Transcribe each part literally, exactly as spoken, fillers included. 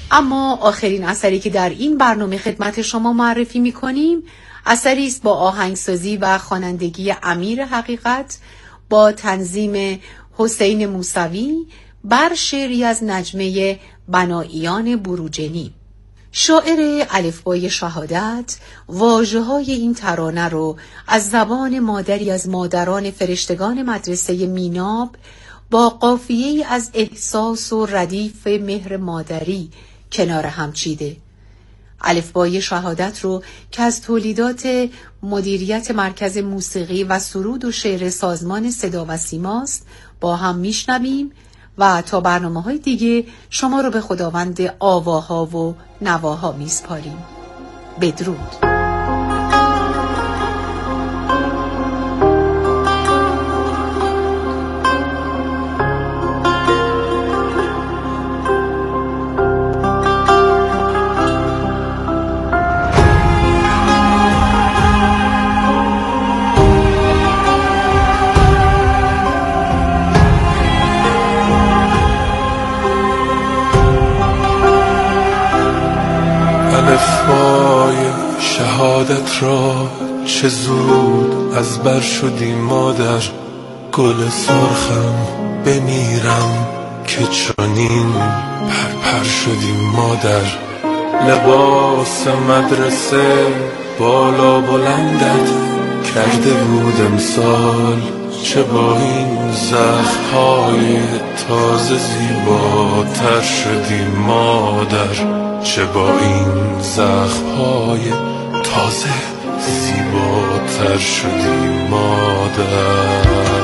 اما آخرین اثری که در این برنامه خدمت شما معرفی می‌کنیم اثری است با آهنگسازی و خوانندگی امیر حقیقت با تنظیم حسین موسوی بر شعری از نجمه بنائیان بروجنی. شاعر الفبای شهادت واژه‌های این ترانه رو از زبان مادری از مادران فرشتگان مدرسه میناب با قافیه‌ای از احساس و ردیف مهر مادری کنار هم چیده. الفبای شهادت رو که از تولیدات مدیریت مرکز موسیقی و سرود و شعر سازمان صدا و سیماست با هم میشنویم و تا برنامه‌های دیگه شما رو به خداوند آواها و نواها میسپاریم. بدرود. الفبای شهادت را چه زود از بر شدی مادر، گل سرخم بمیرم که چنین پرپر شدی مادر. لباس مدرسه بالا بلندت کرده بود امسال، چه با این زخم‌های تازه زیباتر شدی مادر، چه با این زخم‌های تازه زیباتر شدی مادر.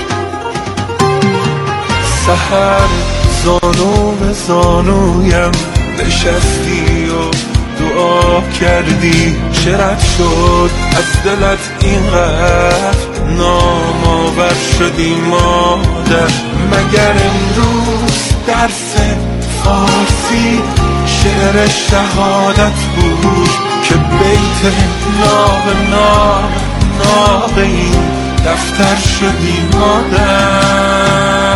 سحر زانو به زانویم نشستی و دعا کردی، چه رد شد از دلت اینقدر نام‌آور شدی مادر. مگر امروز درس فارسی شعر شهادت بود که بیت ناب ناب ناب این دفتر شدی مادر.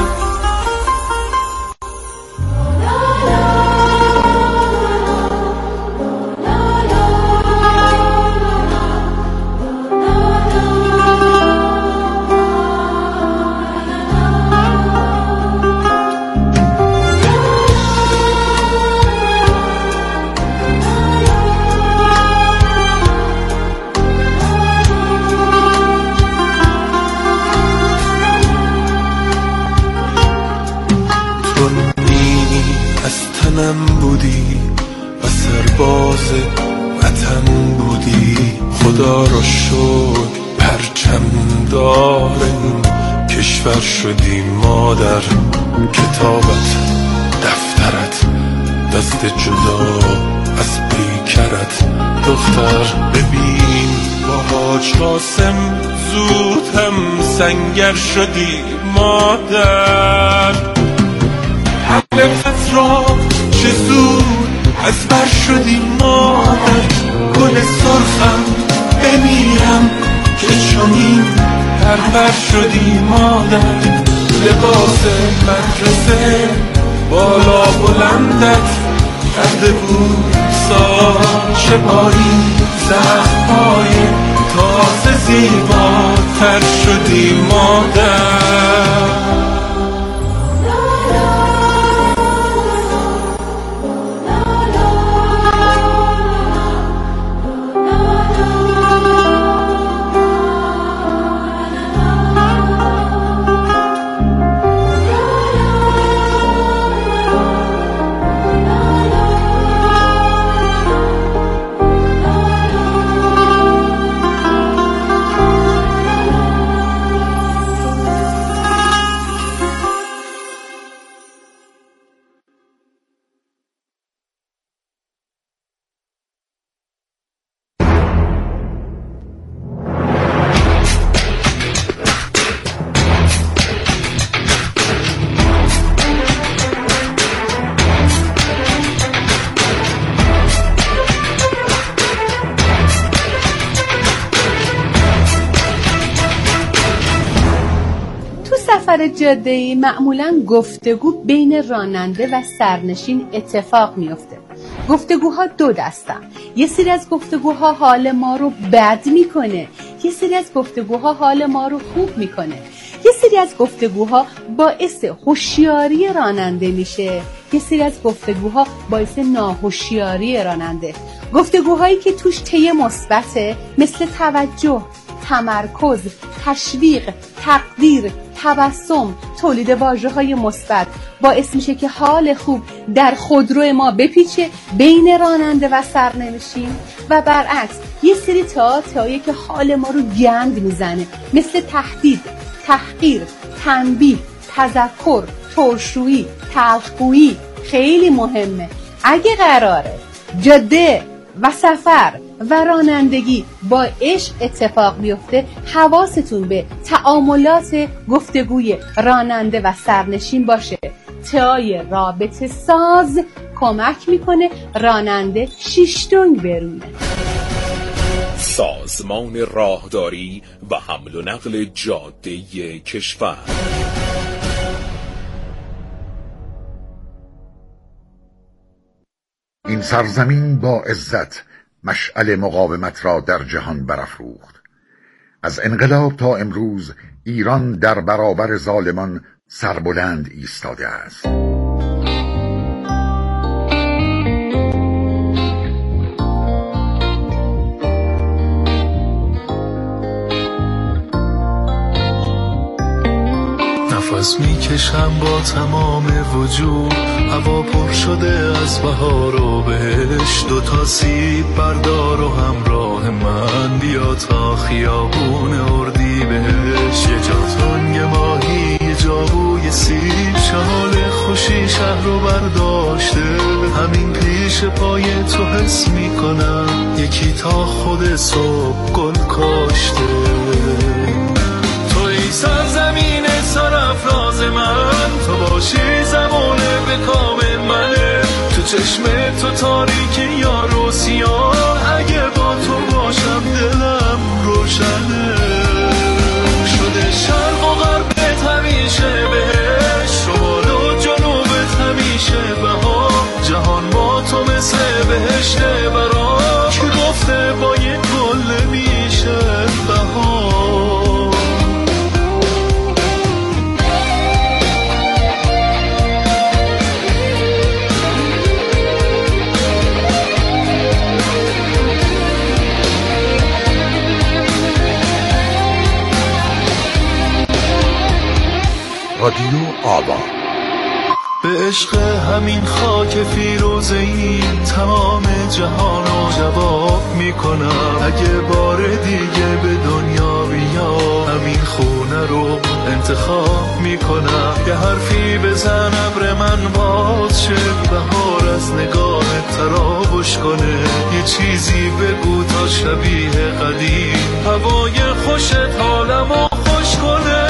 بودی و سرباز وطن بودی، خدا رو شکر پرچمدار این کشور شدی مادر. کتابت دفترت دست جدا از پیکرت، دختر ببین با حاج قاسم زود هم سنگر شدی مادر. حلفت را چه زود از بر شدی مادر، گل سرخم بمیرم که چنین پرپر شدی مادر. لباس مدرسه بالا بلندت کرده بود سال، چه با این زخم‌های تازه زیباتر شدی مادر. هر جاده‌ای معمولاً گفتگو بین راننده و سرنشین اتفاق میفته. گفتگوها دو دستن. یه سری از گفتگوها حال ما رو بد میکنه، یه سری از گفتگوها حال ما رو خوب میکنه. یه سری از گفتگوها باعث هوشیاری راننده میشه، یه سری از گفتگوها باعث ناهوشیاری راننده. گفتگوهایی که توش طی مثبته مثل توجه، تمرکز، تشویق، تقدیر، تبسم، تولید واژه‌های مثبت باعث میشه که حال خوب در خودرو ما بپیچه بین راننده و سرنشین و برعکس یه سری تا تایی که حال ما رو گند میزنه مثل تهدید، تحقیر، تنبیه، تذکر، ترشویی، تلخگویی. خیلی مهمه اگه قراره جاده و سفر و رانندگی با عشق اتفاق بیفته، حواستون به تعاملات گفتگوی راننده و سرنشین باشه. تای رابطه ساز کمک میکنه راننده شیشتونگ برونه. سازمان راهداری و حمل و نقل جاده کشور. این سرزمین با عزت مشعل مقاومت را در جهان برافروخت. از انقلاب تا امروز ایران در برابر ظالمان سربلند ایستاده است. نفس میکشم با تمام وجود، هوا پر شده از بهار و بهشت. دو تا سیب بردار و همراه من بیا تا خیابون اردی بهش. یه جا تنگ ماهی، یه جا بوی سیب، شال خوشی شهر رو برداشته. همین پیش پای تو حس میکنم یکی تا خود صبح گل کاشته. توی سرزمین سرافراز من، تو باشی زمانه به کام منه. تو چشم تو تاریکی یار و سیاه، اگه با تو باشم دلم روشنه. شده شرق و غربت همیشه بهش، شمال و جنوبت همیشه بهار. جهان با تو مثل بهشته برا، که گفته با یک گل میشه بهار. رادیو آوا به عشق همین خاک فیروزه‌ای تمام جهانو جواب میکنم. اگه بار دیگه به دنیا بیا، همین خونه رو انتخاب میکنم. یه حرفی بزن ابر من باز شه، بهار از نگاه تراوش کنه. یه چیزی بگو تا شبیه قدیم، هوای خوشت حالمو خوش کنه.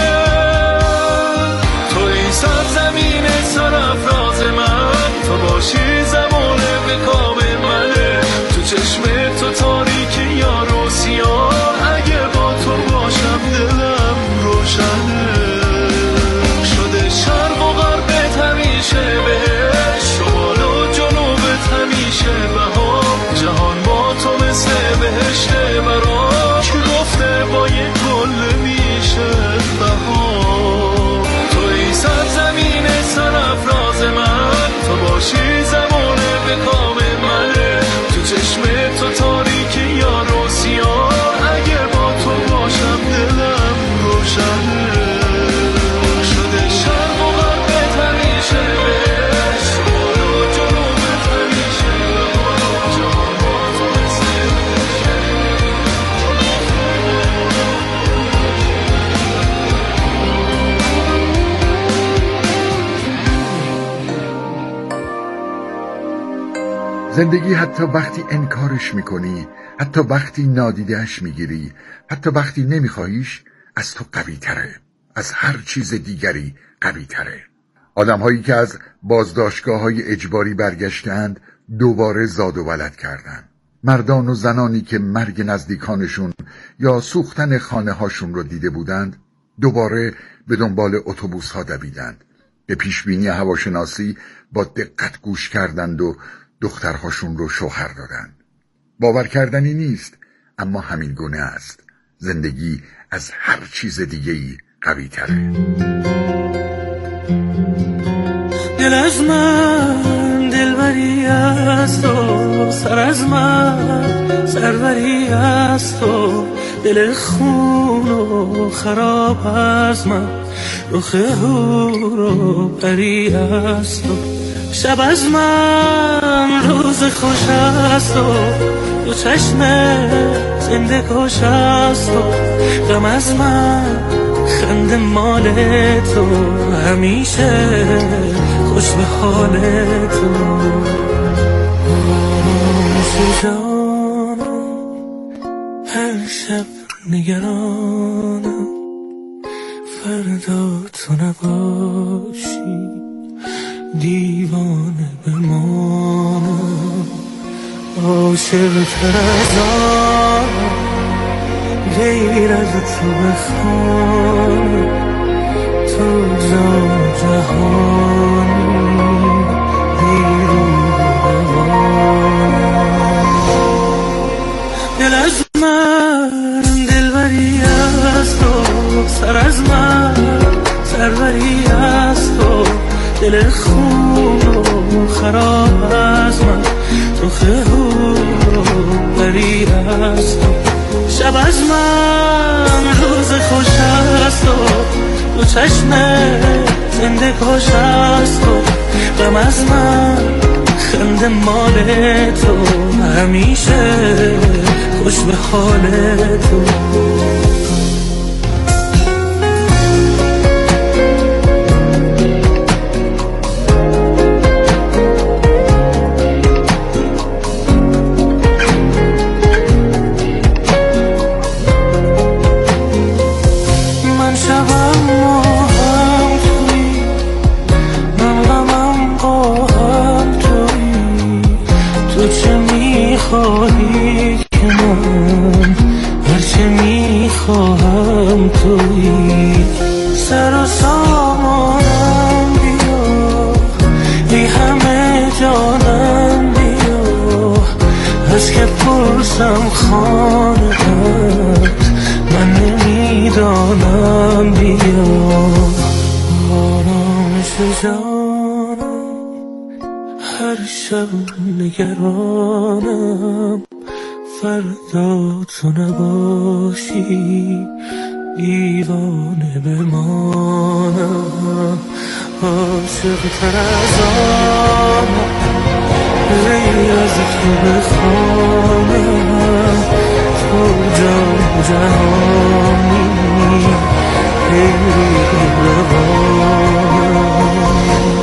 سرزمین سرافراز من، تو باشی زمانه به کام منه. تو چشم تو تاریکی یار و سیاه، اگه با تو باشم دلم روشنه. شده شرق و غربت همیشه بهش، شمال و جنوبت همیشه بهار. جهان با تو مثل بهشته برا، که گفته با یک گل میشه بهار. سرزمین سرافراز من، تو باشی زمانه به کام منه. تو چشم تو تاریکی یار و سیاه، اگه با تو باشم دلم روشنه. شده شرق و غربت همیشه بهش، شمال و جنوبت همیشه بهار. جهان با تو مثل زندگی حتی وقتی انکارش میکنی، حتی وقتی نادیدهش میگیری، حتی وقتی نمیخواییش، از تو قوی تره، از هر چیز دیگری قوی تره. آدم هایی که از بازداشتگاه های اجباری برگشتند دوباره زاد و ولد کردند. مردان و زنانی که مرگ نزدیکانشون یا سوختن خانه هاشون رو دیده بودند دوباره به دنبال اتوبوس ها دویدند. به پیشبینی هواشناسی با دقت گوش کردند و دخترهاشون رو شوهر دادند. باور کردنی نیست، اما همین گونه است. زندگی از هر چیز دیگه‌ای قوی تره. دل از من دلبری است و سر از من سروری است و دل خون و خراب از من رخ هور و پری است و شب از من روز خوش است و دو چشم زنده کش است و غم از من خنده مال تو همیشه خوش به حال تو. جانم هر شب نگرانم فردا تو نباشی دیوانه بمانم عاشق تر از آنم غیر از تو بخوانم تو جان جهانی بیرون بمانم. دل از من دلبری است و سر از من سروری است و دل خون و خراب از من رخ هور و پری است و شب از من روز خوش است و دو چشم زنده کش است و غم از من خنده مال تو همیشه خوش به حال تو. خواهم توی سر و سامانم بیا بی همه جانم بیا از که پرسم خانه‌ات من نمیدانم بیا آرامش جانم هر شب نگرانم فردا تو نباشی دیوانه بمانم عاشق تر از آنم غیر از تو بخوانم تو جان جهانی غیری بمانم.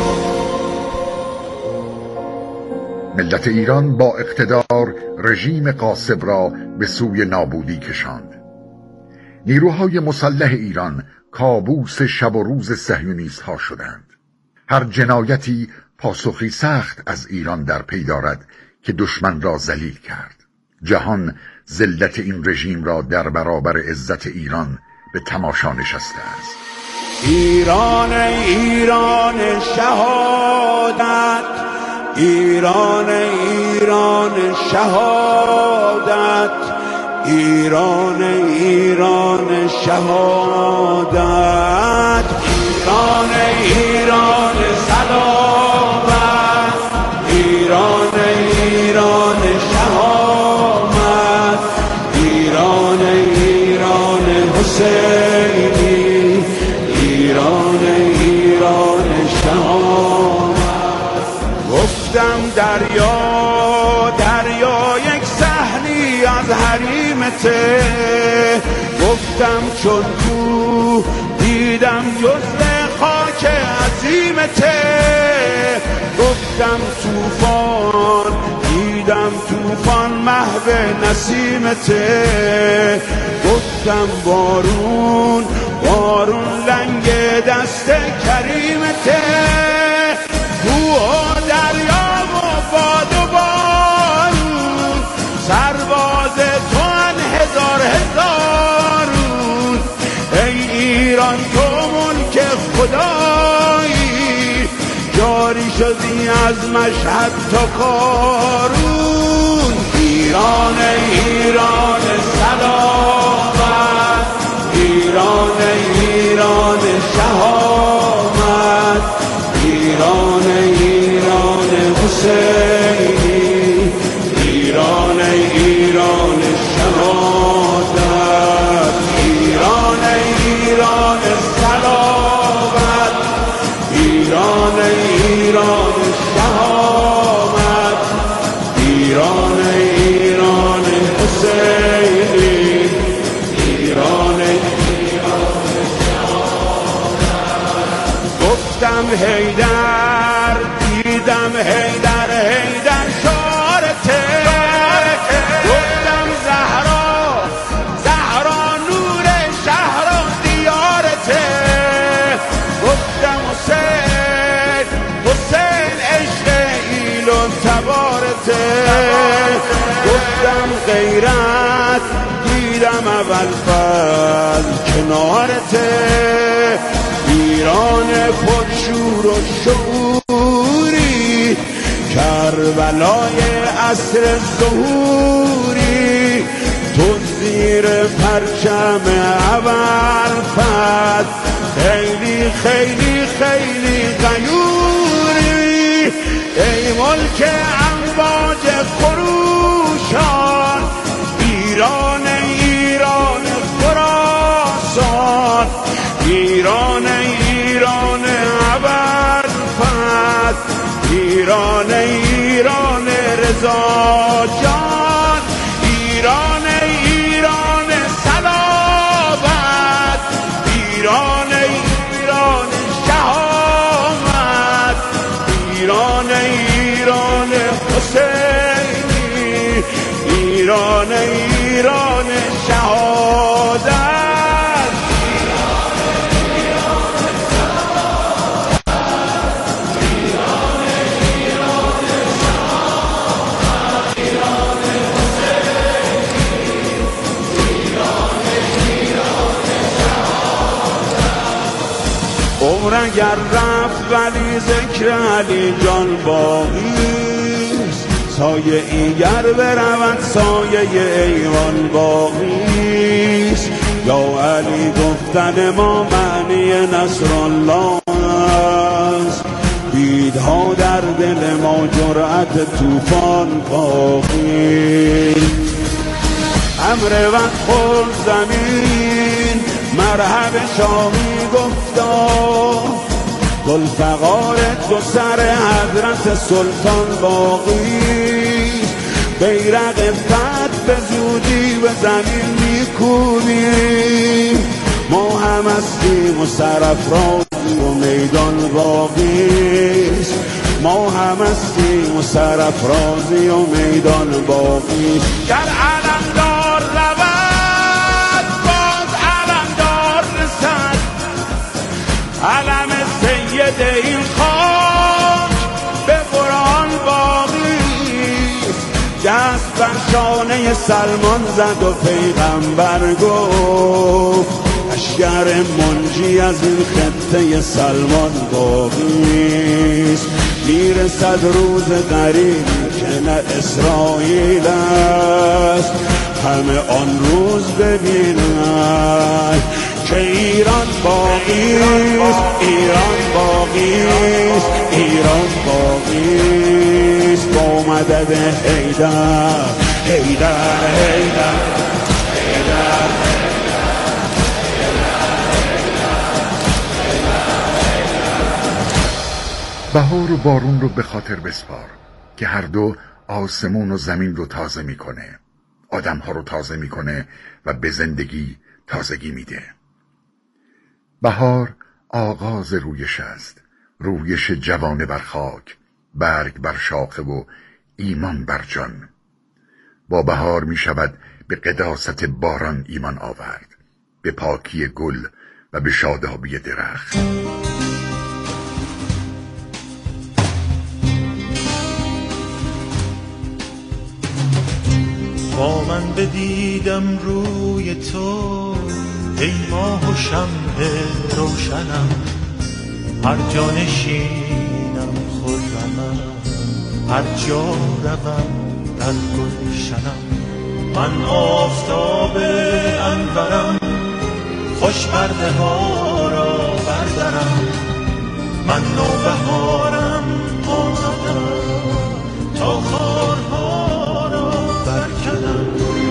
ملت ایران با اقتدار رژیم غاصب را به سوی نابودی کشاند. نیروهای مسلح ایران کابوس شب و روز صهیونیست‌ها شدند. هر جنایتی پاسخی سخت از ایران در پی دارد که دشمن را ذلیل کرد. جهان ذلت این رژیم را در برابر عزت ایران به تماشا نشسته است. ایران ایران شهادت، ایران ایران شهادت، ایران ایران شهادت، ایران ایران سلامت، ایران ایران شهامت، ایران ایران حسینی، ایران ایران شهامت. گفتم دریا دریا یک صحنی از حریمته، گفتم چون تو دیدم جزء خاک عظیمته، گفتم طوفان دیدم طوفان محو نسیمته، گفتم بارون بارون لنگ دست کریمته، کوه و دریا و باد و بارون سرباز تو ان هزار هزارون. ای ایران خالی شدی از مشهد تا قارون. ایران ایران سلامت، ایران ایران شهامت، ایران ایران حسینی، ایران ایران شهادت، ایران ایران سلامت، ایران ایران شهامت، ایران ایران حسینی، ایران ایران شهادت. گفتم حیدر، دیدم حیدر، حیدر شارته. گفتم زهرا، زهرا نور شهر و دیارته. گفتم حسین، حسین عشق ایل و تبارته. گفتم غیرت، دیدم اول فضل کنارته. ایران پرشور و شعوری، کربلای عصر ظهوری، تو زیر پرچم ابوالفضل خیلی خیلی خیلی غیوری. ای ملک امواج خروشان، ایران ایران خراسان، ایران ایران ابوالفضل، ایران ایران رضا جان، ایران ایران صلابت، ایران ایران شهامت، ایران ایران حسینی، ایران ایران شهادت. عمر اگر رفت ولی ذکر علی جان باقیست، سایه ایگر برود سایه ایوان باقیست. یا علی گفتن ما معنی نصر الله است، بیدها در دل ما جرأت طوفان باقی. امر وقت خورد زمین مرحب شاهی گفتا، گلفقار دو سر حضرت سلطان باقی. بیرق فتح به زودی به زمین میکوبیم، ما هم هستیم و سرافرازی و میدان باقیست. ما هم هستیم و سرافرازی و میدان باقی. گر علمدار رود باز علمدار رسد، علم سید این خاک به قرآن باقیست. دست بر شانه سلمان زد و پیغمبر گفت، اشگر منجی از این خطه سلمان باقیست. میرسد روز قریب که نه اسرائیل است، همه آن روز ببینند که ایران باقیست، ایران باقیست، ایران باقیست. با مدد حیدر، حیدر، حیدر، حیدر. بهار و بارون رو به خاطر بسپار که هر دو آسمون و زمین رو تازه میکنه، آدمها رو تازه میکنه و به زندگی تازگی میده. بهار آغاز رویش است، رویش جوانه بر خاک، برگ بر شاخه و ایمان بر جان. با بهار می شود به قداست باران ایمان آورد، به پاکی گل و به شادابی درخت. با من بدیدم روی تو ای ماه و شمع روشنم، هر جا نشینم خوش هر جا روم در گلشنم. من آفتاب انورم، خوش پرده ها را بردارم. من نوبهارم آمدم تا خارها را برکنم.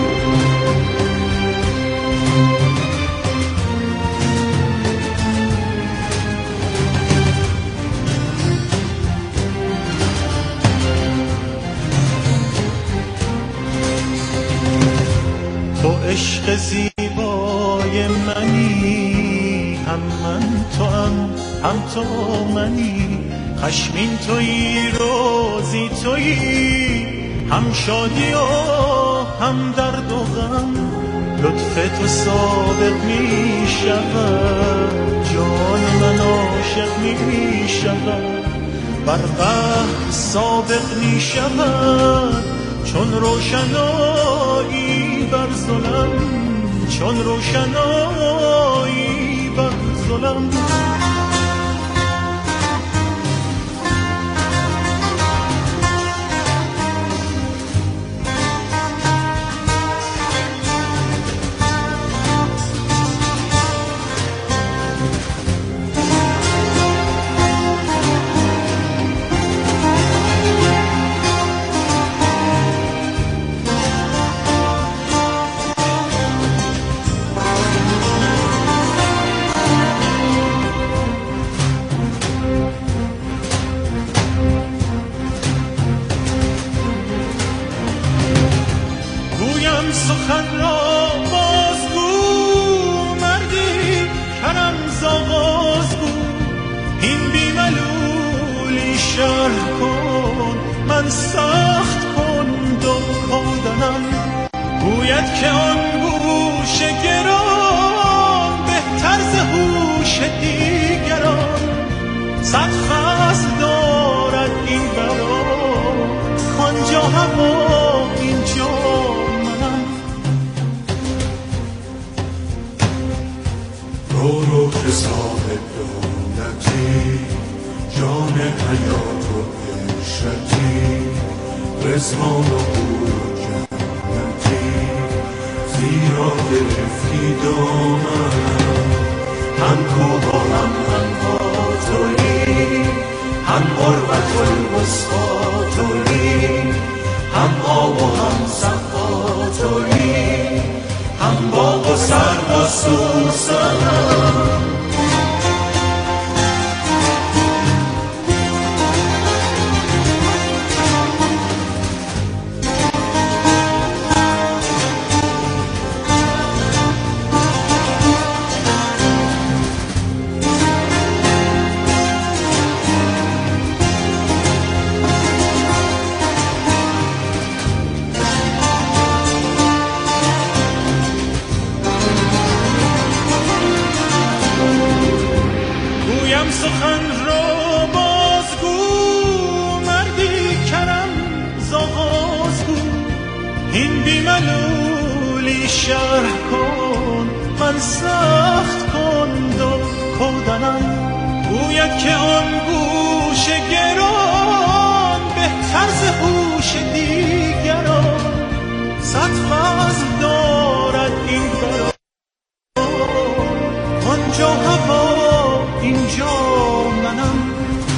تو عشق زیبای منی، هم من تو هم هم تو منی. خشمین تویی روزی تویی، هم شادی و هم درد و غم. لطف تو سابق می شود، جان من عاشق می شود. بر قهر سابق می شود، چون روشنایی بر ظلم، چون روشنایی بر ظلم. سخن را بازگو، مردی کرم زاغازگو. این بیملولی شرح کن، من سخت کن دو کادنم. گوید که آن گوش گران، بهتر ز هوش دیگران. صد فصل دارد این برا، کانجا هوا اینجا. رو رو که صاحب دولتی، جان حیات و عشرتی. رزوان و حور و جنتی، زیرا گرفتی دامن. هم کوبا هم هم تویی، هم غربت الوسطی تویی. هم آب و هم صفا تویی، هم باغ و سرو و سوسنم. سخن را بازگو، مردی کرم زاغازگو. این بیملولی شرح کن، من سخت کن دو کودنم. گوید که آن گوش گران، بهتر ز هوش دیگران. صد فصل دارد این برا، آنجا هوا اینجا منم.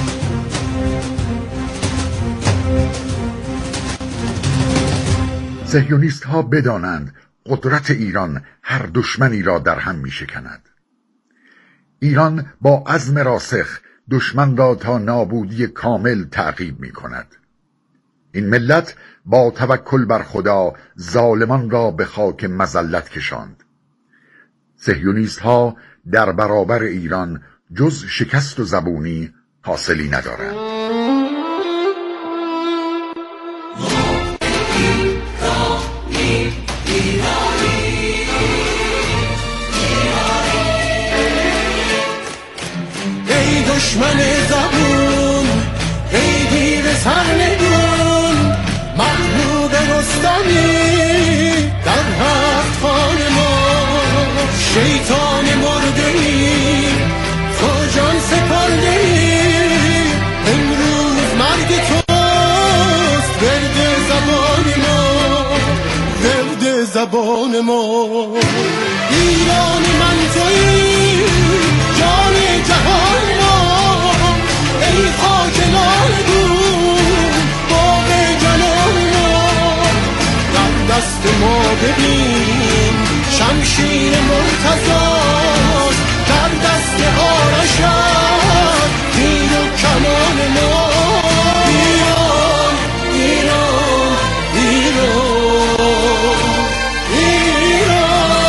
صهیونیست ها بدانند قدرت ایران هر دشمنی را در هم می شکند. ایران با عزم راسخ دشمن را تا نابودی کامل تعقیب می کند. این ملت با توکل بر خدا ظالمان را به خاک مذلت کشاند. صهیونیست ها در برابر ایران جز شکست و زبونی حاصلی ندارند. ای دشمن زبون، ای دیر سرنگون، مغلوب رستمی در هفت خان ما. شیطان مرده‌ای تو جان سپرده‌ای، امروز مرگ تو زبان ما. ایران من تویی جان جهان ما، ای خاک لالگون باغ جلال ما. در دست ما ببین شمشیر مرتضاست، در دست آرشت تیر و کمان ما. ایران ایران ایران ایران.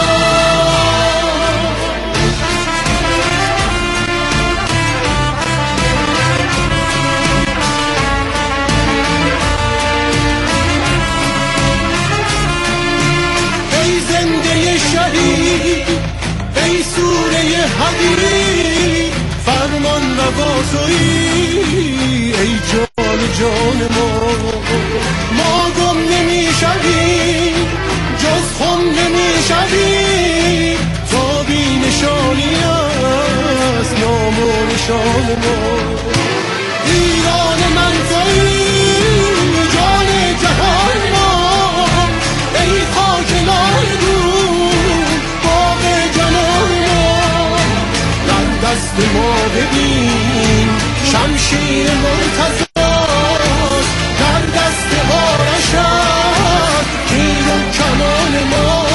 ای زنده شهید، ای سوره حدید، فرمان نوازویی ای جان جان ما. ما گم نمی شویم جز خم نمی شویم، تا بی نشانی است نام و نشان ما. ایران من تویی جان جهان ما، ای خاک لالگون باغ جلال ما. در دست ما ببین شمشیر مرتضاست، در دست آرشت تیر و کمان ما.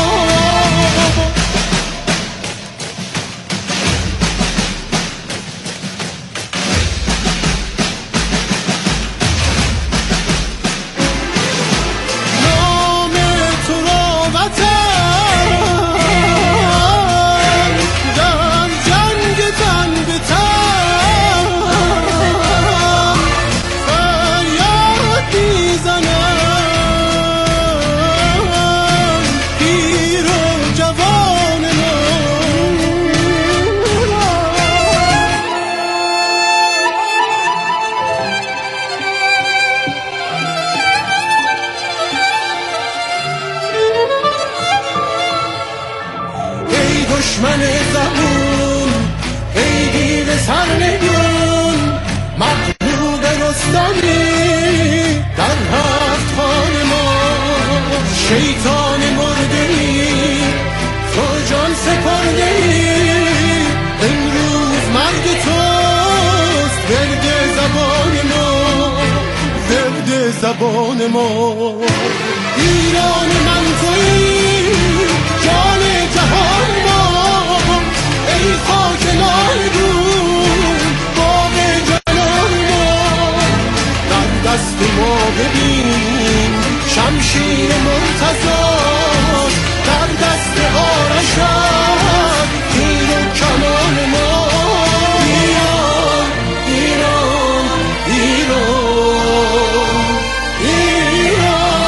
نام تو را وطن در جنگ تن به تن فریاد میزنن پیر و جوان ما. ای دشمن زبون، ای دیو سرنگون، مغلوب رستمی در هفت خان ما. شیطان مرده‌ای تو جان سپرده‌ای، امروز مرگ توست ورد زبان ما، ورد زبان ما. ایران من تویی جان جهان ما، ای خاک لالگون باغ جلال ما. در دست ما ببین شمشیر مرتضاست، در دست آرشت تیر و کمان ما. ایران ایران ایران ایران.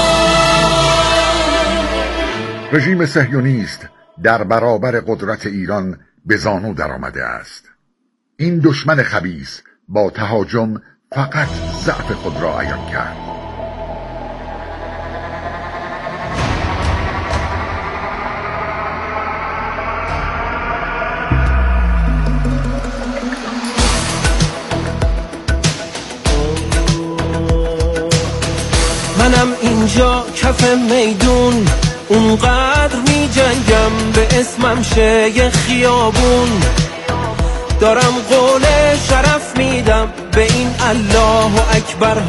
رژیم صهیونیست در برابر قدرت ایران به زانو در آمده است. این دشمن خبیث با تهاجم فقط ضعف خود را عیان کرد. منم اینجا کف میدون، اونقدر می جنگم به اسمم شه یه خیابون. دارم قول شرف میدم به این الله اکبر.